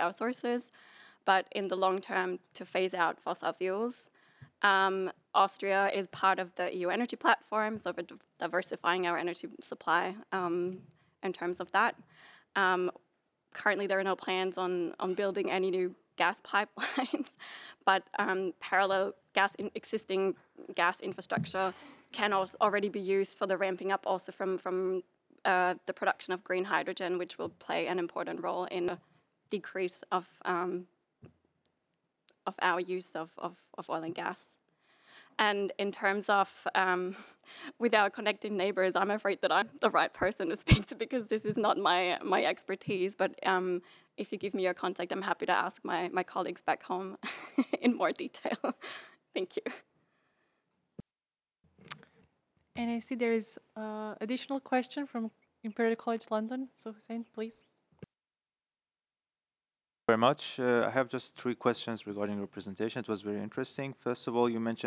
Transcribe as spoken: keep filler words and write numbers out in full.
our sources, but in the long term, to phase out fossil fuels. Um, Austria is part of the E U energy platform, so we're diversifying our energy supply um, in terms of that. Um, currently, there are no plans on, on building any new gas pipelines, but um, parallel gas in existing gas infrastructure can also already be used for the ramping up also from, from uh, the production of green hydrogen, which will play an important role in the decrease of, um, of our use of, of, of oil and gas. And in terms of um, without connecting neighbors, I'm afraid that I'm the right person to speak to because this is not my my expertise. But um, if you give me your contact, I'm happy to ask my, my colleagues back home in more detail. Thank you. And I see there is uh, additional question from Imperial College London. So Hussein, please. Very much. Uh, I have just three questions regarding your presentation. It was very interesting. First of all, you mentioned